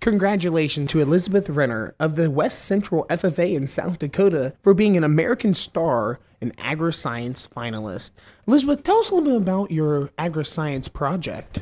Congratulations to Elizabeth Renner of the West Central FFA in South Dakota for being an American Star and Agri-Science finalist. Elizabeth, tell us a little bit about your Agri-Science project.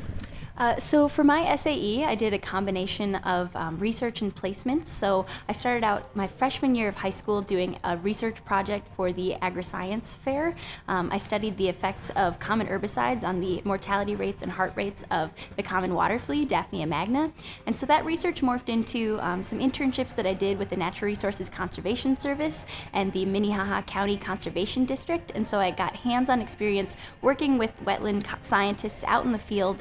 So for my SAE, I did a combination of research and placements. So I started out my freshman year of high school doing a research project for the Agri-Science Fair. I studied the effects of common herbicides on the mortality rates and heart rates of the common water flea, Daphnia magna. And so that research morphed into some internships that I did with the Natural Resources Conservation Service and the Minnehaha County Conservation District. And so I got hands-on experience working with wetland scientists out in the field.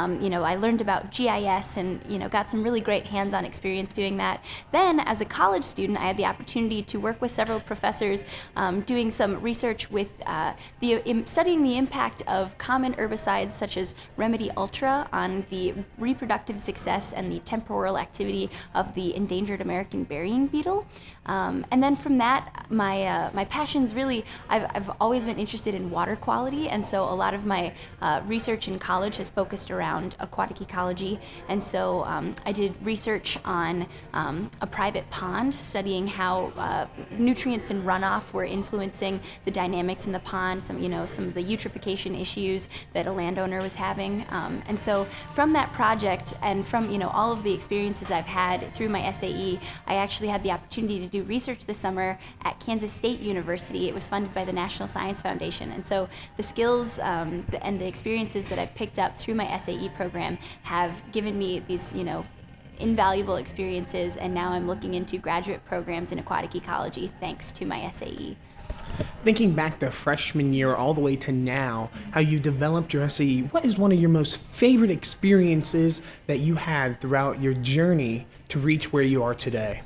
I learned about GIS and, got some really great hands-on experience doing that. Then, as a college student, I had the opportunity to work with several professors doing some research with studying the impact of common herbicides such as Remedy Ultra on the reproductive success and the temporal activity of the endangered American burying beetle. And then from that, my passions really, I've always been interested in water quality, and so a lot of my research in college has focused around aquatic ecology. And so I did research on a private pond, studying how nutrients and runoff were influencing the dynamics in the pond, some of the eutrophication issues that a landowner was having. And so from that project and from all of the experiences I've had through my SAE, I actually had the opportunity to do research this summer at Kansas State University. It was funded by the National Science Foundation. And so the skills and the experiences that I've picked up through my SAE program have given me these, invaluable experiences, and now I'm looking into graduate programs in aquatic ecology thanks to my SAE. Thinking back to freshman year all the way to now, how you developed your SAE, what is one of your most favorite experiences that you had throughout your journey to reach where you are today?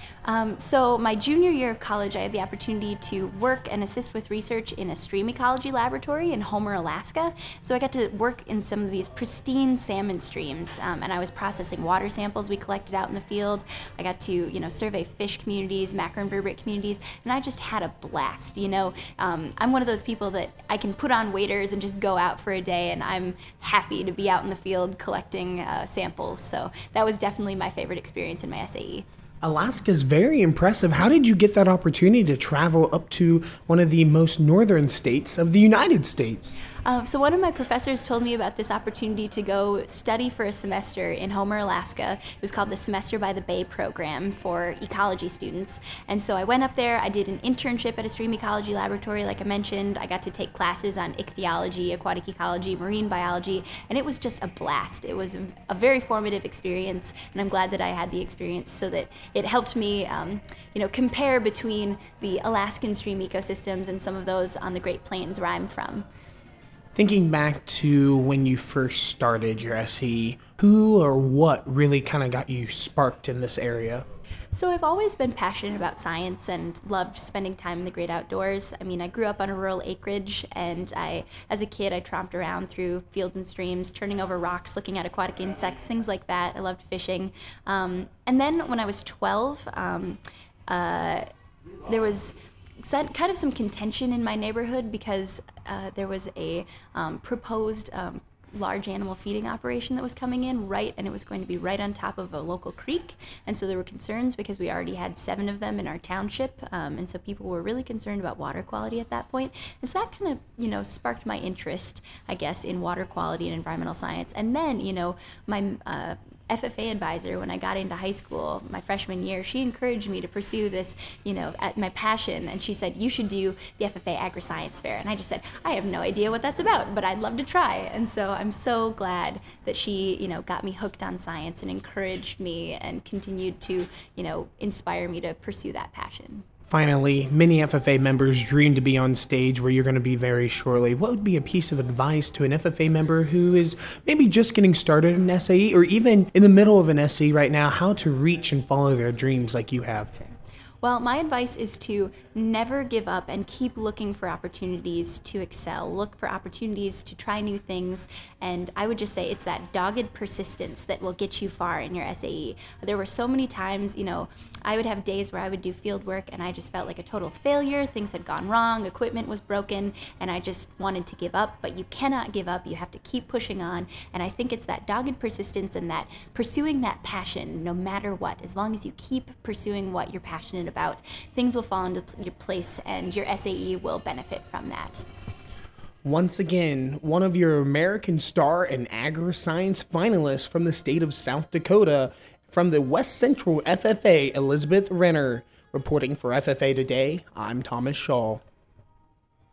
So my junior year of college, I had the opportunity to work and assist with research in a stream ecology laboratory in Homer, Alaska. So I got to work in some of these pristine salmon streams, and I was processing water samples we collected out in the field. I got to, survey fish communities, macroinvertebrate communities, and I just had a blast. I'm one of those people that I can put on waders and just go out for a day, and I'm happy to be out in the field collecting samples. So that was definitely my favorite experience in my SAE. Alaska is very impressive. How did you get that opportunity to travel up to one of the most northern states of the United States? So one of my professors told me about this opportunity to go study for a semester in Homer, Alaska. It was called the Semester by the Bay program for ecology students. And so I went up there, I did an internship at a stream ecology laboratory, like I mentioned. I got to take classes on ichthyology, aquatic ecology, marine biology, and it was just a blast. It was a very formative experience, and I'm glad that I had the experience so that it helped me, compare between the Alaskan stream ecosystems and some of those on the Great Plains where I'm from. Thinking back to when you first started your SE, who or what really kind of got you sparked in this area? So I've always been passionate about science and loved spending time in the great outdoors. I grew up on a rural acreage, and as a kid, I tromped around through fields and streams, turning over rocks, looking at aquatic insects, things like that. I loved fishing. And then when I was 12, there was kind of some contention in my neighborhood because there was a proposed large animal feeding operation that was coming in and it was going to be right on top of a local creek. And so there were concerns because we already had 7 of them in our township. And so people were really concerned about water quality at that point. And so that kind of, sparked my interest, I guess, in water quality and environmental science. And then, my FFA advisor, when I got into high school, my freshman year, she encouraged me to pursue this, at my passion. And she said, you should do the FFA Agri-Science Fair. And I just said, I have no idea what that's about, but I'd love to try. And so I'm so glad that she, got me hooked on science and encouraged me and continued to, inspire me to pursue that passion. Finally, many FFA members dream to be on stage where you're going to be very shortly. What would be a piece of advice to an FFA member who is maybe just getting started in SAE or even in the middle of an SAE right now, how to reach and follow their dreams like you have? Well, my advice is to never give up and keep looking for opportunities to excel. Look for opportunities to try new things. And I would just say it's that dogged persistence that will get you far in your SAE. There were so many times, I would have days where I would do field work and I just felt like a total failure. Things had gone wrong, equipment was broken, and I just wanted to give up. But you cannot give up. You have to keep pushing on. And I think it's that dogged persistence and that pursuing that passion no matter what. As long as you keep pursuing what you're passionate about, things will fall into your place and your SAE will benefit from that. Once again, one of your American Star and Agri-Science finalists from the state of South Dakota, from the West Central FFA, Elizabeth Renner. Reporting for FFA Today, I'm Thomas Shaw.